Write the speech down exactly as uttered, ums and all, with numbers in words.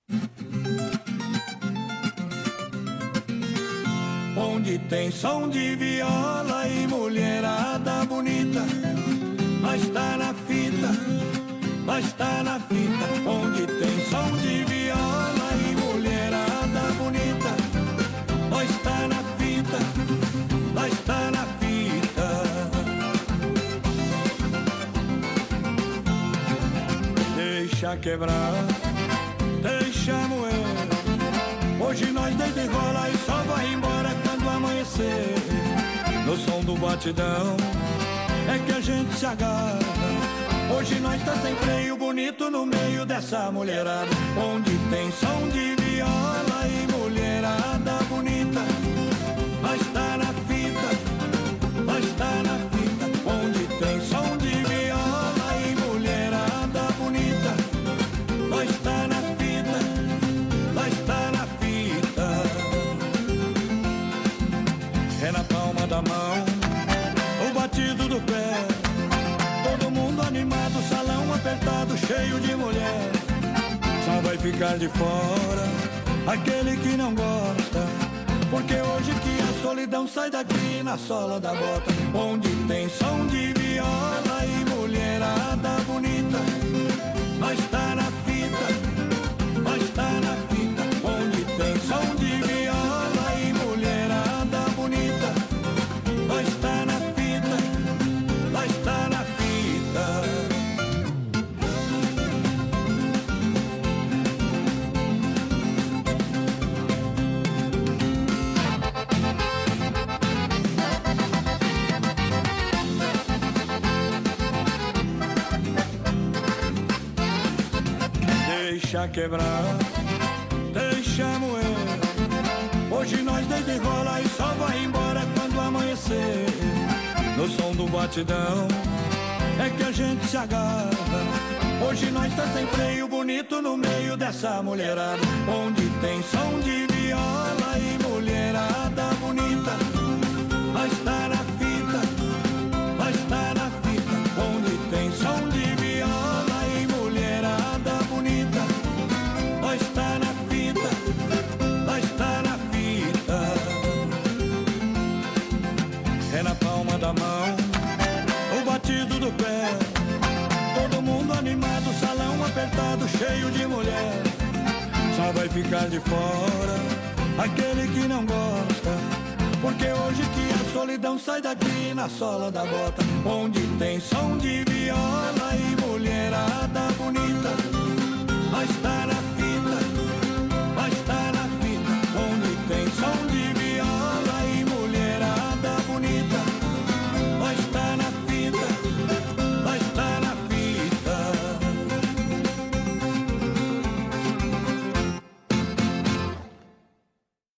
Onde tem som de viola e mulherada bonita, nós tá na fita, nós tá na fita. Onde tem som de viola e mulherada bonita, nós tá na fita, nós tá na fita. Deixa quebrar, deixa moer. Hoje nós deita e rola e só vai embora quando amanhecer. No som do batidão é que a gente se agarra. Hoje nós tá sem freio bonito no meio dessa mulherada. Onde tem som de viola e mulherada bonita, nós tá na fita, nós tá na fita. Onde tem som de viola e mulherada bonita, nós tá na fita, nós tá na fita. É na palma da mão, o batido do pé, todo mundo animado, salão apertado, cheio de mulher. Só vai ficar de fora aquele que não gosta, porque hoje que a solidão sai daqui na sola da bota. Onde tem som de viola e mulherada bonita, nós tá na fita, nós tá na fita. Onde tem som de viola e mulherada bonita, nós tá na fita, nós tá na fita. Deixa quebrar, deixa moer. Hoje nós deita e rola e só vai embora quando amanhecer. No som do batidão é que a gente se agarra. Hoje nós tá sem freio bonito no meio dessa mulherada. Onde tem som de viola e mulherada bonita, nós tá na fita, nós tá na fita. Onde tem som de viola e mulherada bonita, nós tá na fita, nós tá na fita. É na palma da mão, o batido do pé, todo mundo animado, salão apertado, cheio de mulher. Só vai ficar de fora aquele que não gosta, porque hoje que a solidão sai daqui na sola da bota. Onde tem som de viola e mulherada bonita, nós tá